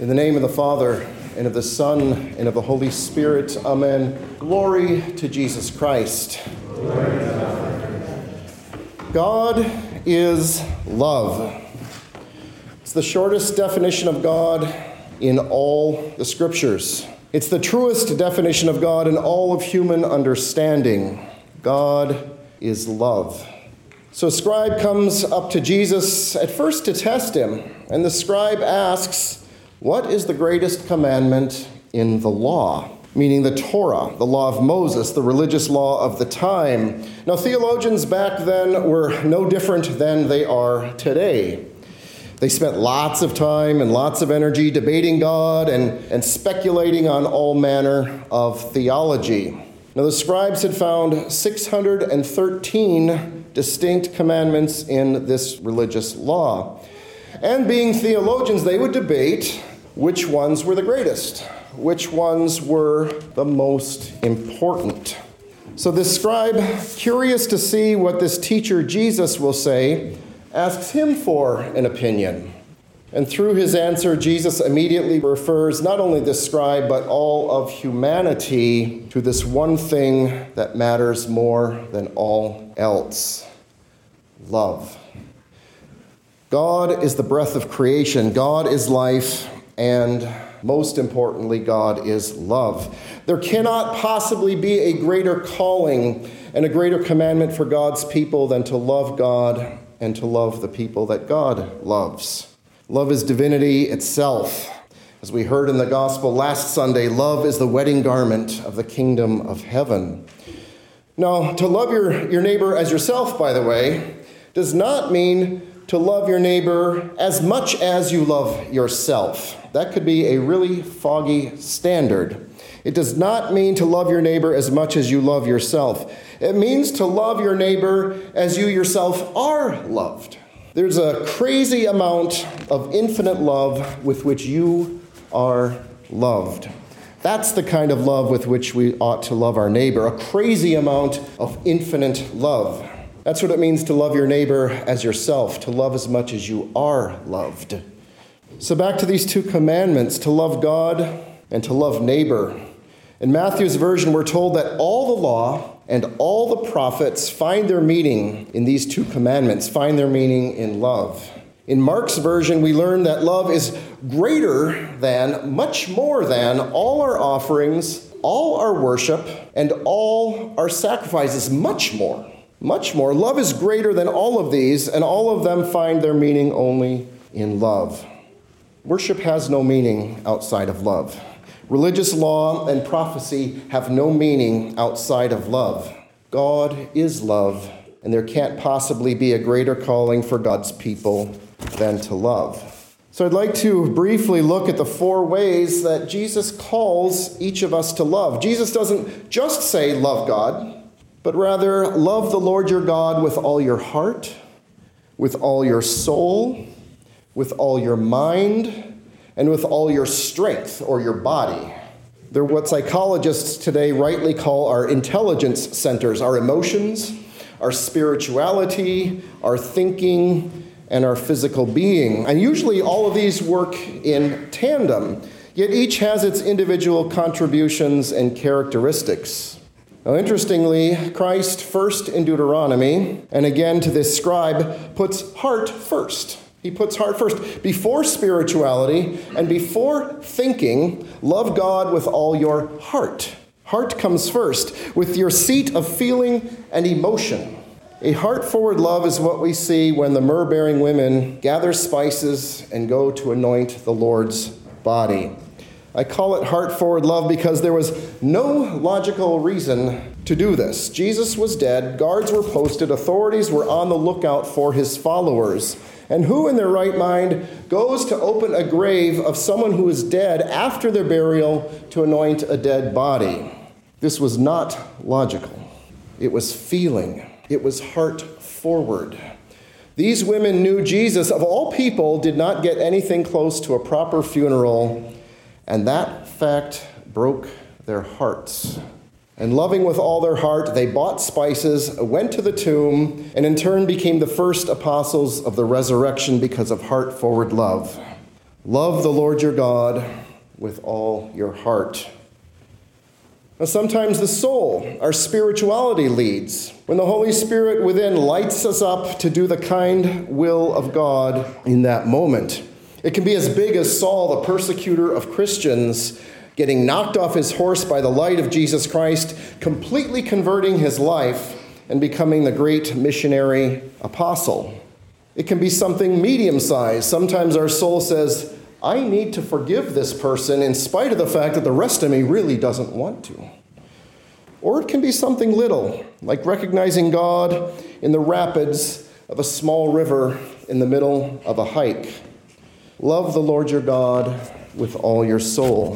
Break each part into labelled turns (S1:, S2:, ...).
S1: In the name of the Father, and of the Son, and of the Holy Spirit, amen. Glory to Jesus Christ. God is love. It's the shortest definition of God in all the Scriptures. It's the truest definition of God in all of human understanding. God is love. So a scribe comes up to Jesus at first to test him, and the scribe asks, "What is the greatest commandment in the law?" Meaning the Torah, the law of Moses, the religious law of the time. Now, theologians back then were no different than they are today. They spent lots of time and lots of energy debating God and speculating on all manner of theology. Now, the scribes had found 613 distinct commandments in this religious law. And being theologians, they would debate which ones were the greatest, which ones were the most important. So this scribe, curious to see what this teacher Jesus will say, asks him for an opinion. And through his answer, Jesus immediately refers not only the scribe, but all of humanity to this one thing that matters more than all else: love. God is the breath of creation. God is life. And most importantly, God is love. There cannot possibly be a greater calling and a greater commandment for God's people than to love God and to love the people that God loves. Love is divinity itself. As we heard in the gospel last Sunday, love is the wedding garment of the kingdom of heaven. Now, to love your neighbor as yourself, by the way, does not mean to love your neighbor as much as you love yourself. That could be a really foggy standard. It does not mean to love your neighbor as much as you love yourself. It means to love your neighbor as you yourself are loved. There's a crazy amount of infinite love with which you are loved. That's the kind of love with which we ought to love our neighbor, a crazy amount of infinite love. That's what it means to love your neighbor as yourself, to love as much as you are loved. So back to these two commandments, to love God and to love neighbor. In Matthew's version, we're told that all the law and all the prophets find their meaning in these two commandments, find their meaning in love. In Mark's version, we learn that love is greater than, much more than, all our offerings, all our worship, and all our sacrifices, much more. Much more. Love is greater than all of these, and all of them find their meaning only in love. Worship has no meaning outside of love. Religious law and prophecy have no meaning outside of love. God is love, and there can't possibly be a greater calling for God's people than to love. So I'd like to briefly look at the 4 ways that Jesus calls each of us to love. Jesus doesn't just say, love God, but rather love the Lord your God with all your heart, with all your soul, with all your mind, and with all your strength or your body. They're what psychologists today rightly call our intelligence centers, our emotions, our spirituality, our thinking, and our physical being. And usually all of these work in tandem, yet each has its individual contributions and characteristics. Now, interestingly, Christ, first in Deuteronomy, and again to this scribe, puts heart first. He puts heart first. Before spirituality and before thinking, love God with all your heart. Heart comes first, with your seat of feeling and emotion. A heart-forward love is what we see when the myrrh-bearing women gather spices and go to anoint the Lord's body. I call it heart-forward love because there was no logical reason to do this. Jesus was dead, guards were posted, authorities were on the lookout for his followers. And who in their right mind goes to open a grave of someone who is dead after their burial to anoint a dead body? This was not logical. It was feeling. It was heart-forward. These women knew Jesus, of all people, did not get anything close to a proper funeral, and that fact broke their hearts. And loving with all their heart, they bought spices, went to the tomb, and in turn became the first apostles of the resurrection because of heart-forward love. Love the Lord your God with all your heart. Now, sometimes the soul, our spirituality, leads. When the Holy Spirit within lights us up to do the kind will of God in that moment. It can be as big as Saul, the persecutor of Christians, getting knocked off his horse by the light of Jesus Christ, completely converting his life and becoming the great missionary apostle. It can be something medium-sized. Sometimes our soul says, I need to forgive this person in spite of the fact that the rest of me really doesn't want to. Or it can be something little, like recognizing God in the rapids of a small river in the middle of a hike. Love the Lord your God with all your soul.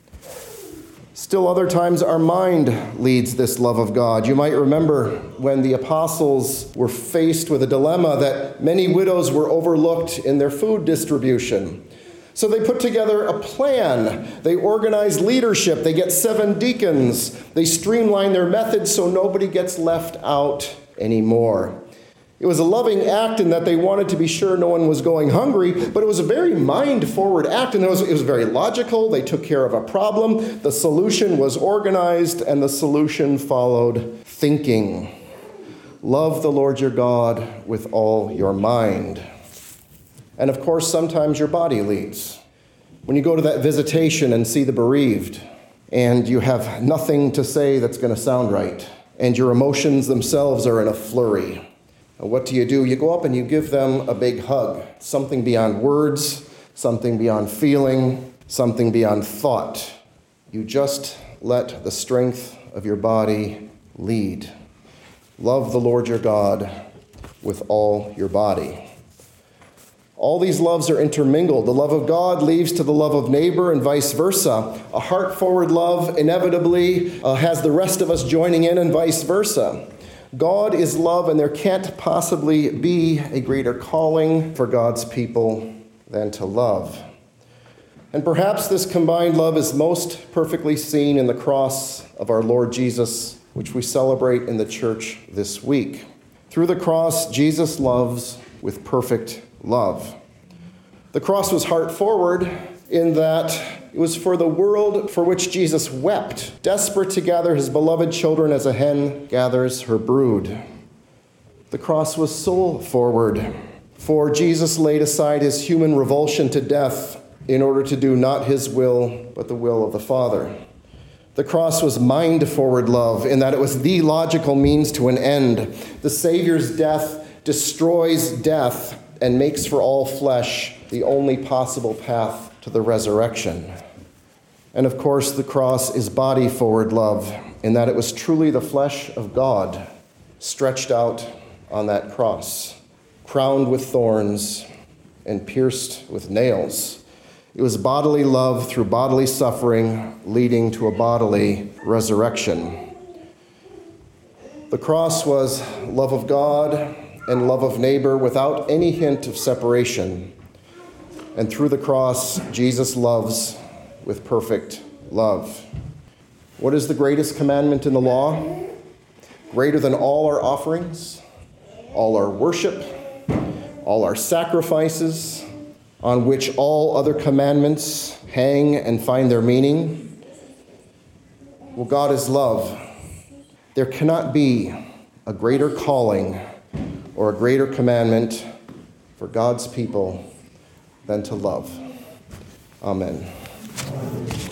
S1: Still other times our mind leads this love of God. You might remember when the apostles were faced with a dilemma that many widows were overlooked in their food distribution. So they put together a plan. They organize leadership. They get 7 deacons. They streamline their methods so nobody gets left out anymore. It was a loving act in that they wanted to be sure no one was going hungry, but it was a very mind-forward act, and it was very logical. They took care of a problem. The solution was organized, and the solution followed thinking. Love the Lord your God with all your mind. And of course, sometimes your body leads. When you go to that visitation and see the bereaved, and you have nothing to say that's going to sound right, and your emotions themselves are in a flurry, what do? You go up and you give them a big hug, something beyond words, something beyond feeling, something beyond thought. You just let the strength of your body lead. Love the Lord your God with all your body. All these loves are intermingled. The love of God leads to the love of neighbor and vice versa. A heart-forward love inevitably has the rest of us joining in and vice versa. God is love, and there can't possibly be a greater calling for God's people than to love. And perhaps this combined love is most perfectly seen in the cross of our Lord Jesus, which we celebrate in the church this week. Through the cross, Jesus loves with perfect love. The cross was heart forward in that it was for the world for which Jesus wept, desperate to gather his beloved children as a hen gathers her brood. The cross was soul forward, for Jesus laid aside his human revulsion to death in order to do not his will, but the will of the Father. The cross was mind-forward love in that it was the logical means to an end. The Savior's death destroys death and makes for all flesh the only possible path to the resurrection. And of course, the cross is body-forward love in that it was truly the flesh of God stretched out on that cross, crowned with thorns and pierced with nails. It was bodily love through bodily suffering, leading to a bodily resurrection. The cross was love of God and love of neighbor without any hint of separation. And through the cross, Jesus loves with perfect love. What is the greatest commandment in the law? Greater than all our offerings, all our worship, all our sacrifices, on which all other commandments hang and find their meaning? Well, God is love. There cannot be a greater calling or a greater commandment for God's people than to love. Amen.